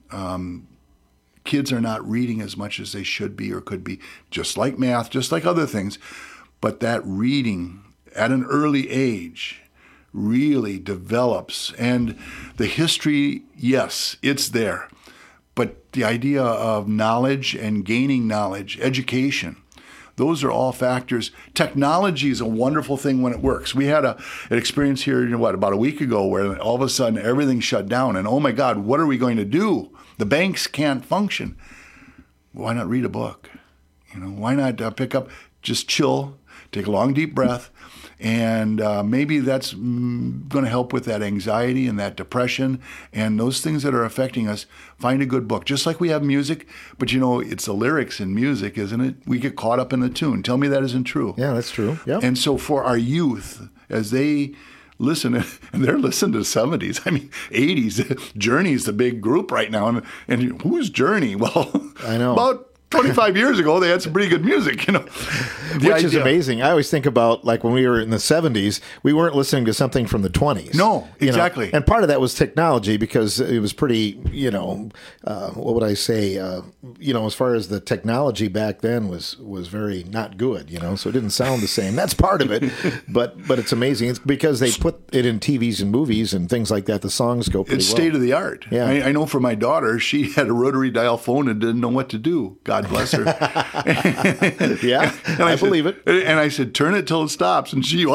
Kids are not reading as much as they should be or could be, just like math, just like other things. But that reading at an early age really develops. And the history, yes, it's there. But the idea of knowledge and gaining knowledge, education, those are all factors. Technology is a wonderful thing when it works. We had an experience here, about a week ago where all of a sudden everything shut down. And oh my God, what are we going to do? The banks can't function. Why not read a book? Why not pick up, just chill, take a long, deep breath, and maybe that's going to help with that anxiety and that depression and those things that are affecting us. Find a good book. Just like we have music, but it's the lyrics in music, isn't it? We get caught up in the tune. Tell me that isn't true. Yeah, that's true. Yep. And so for our youth, as they listen, and they're listening to 70s, 80s. Journey's the big group right now. And who's Journey? Well, I know. About 25 years ago, they had some pretty good music, Which is amazing. I always think about, when we were in the 70s, we weren't listening to something from the 20s. No, exactly. And part of that was technology because it was pretty, what would I say, as far as the technology back then was very not good, so it didn't sound the same. That's part of it. But it's amazing. It's because they put it in TVs and movies and things like that. The songs go pretty well. It's state of the art. Yeah. I know for my daughter, she had a rotary dial phone and didn't know what to do. God bless her. Yeah, and I believe it. And I said, turn it till it stops. And she,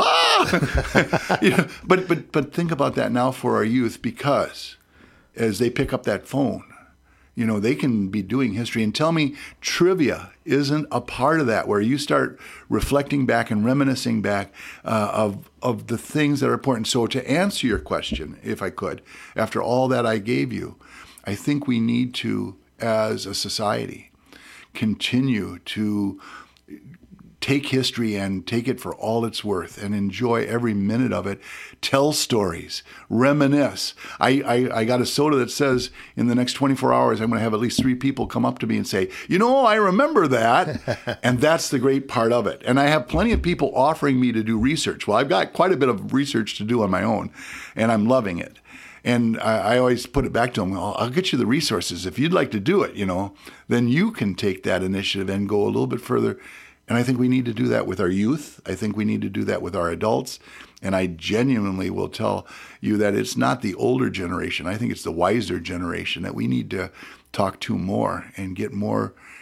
But think about that now for our youth, because as they pick up that phone, they can be doing history. And tell me, trivia isn't a part of that, where you start reflecting back and reminiscing back of the things that are important. So to answer your question, if I could, after all that I gave you, I think we need to, as a society, continue to take history and take it for all it's worth and enjoy every minute of it. Tell stories, reminisce. I got a soda that says in the next 24 hours, I'm going to have at least 3 people come up to me and say, I remember that. And that's the great part of it. And I have plenty of people offering me to do research. Well, I've got quite a bit of research to do on my own, and I'm loving it. And I always put it back to them, I'll get you the resources. If you'd like to do it, then you can take that initiative and go a little bit further. And I think we need to do that with our youth. I think we need to do that with our adults. And I genuinely will tell you that it's not the older generation. I think it's the wiser generation that we need to talk to more and get more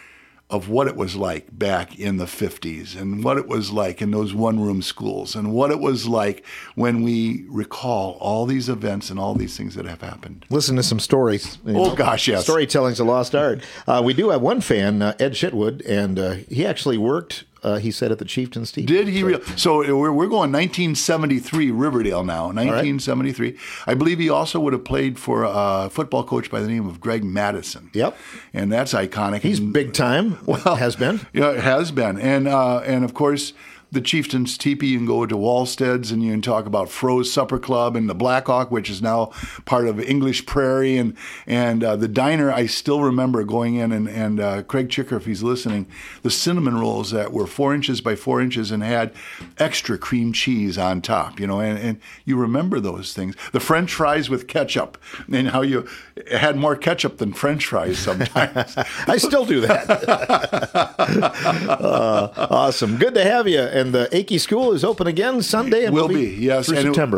of what it was like back in the 50s and what it was like in those one-room schools and what it was like when we recall all these events and all these things that have happened. Listen to some stories. Gosh, yes. Storytelling's a lost art. We do have one fan, Ed Shitwood, and he actually worked, he said, at the Chieftain's team. Did he really? So we're going 1973 Riverdale now, 1973. Right. I believe he also would have played for a football coach by the name of Greg Madison. Yep. And that's iconic. He's big time. Well, has been. Yeah, it has been. And of course, the Chieftain's Teepee, you can go to Wallstead's and you can talk about Fro's Supper Club and the Black Hawk, which is now part of English Prairie, and the diner. I still remember going in and Craig Chicker, if he's listening, the cinnamon rolls that were 4 inches by 4 inches and had extra cream cheese on top, and you remember those things. The French fries with ketchup, and how you had more ketchup than French fries sometimes. I still do that. Awesome. Good to have you. And the Akey School is open again Sunday, and will be, yes, through September.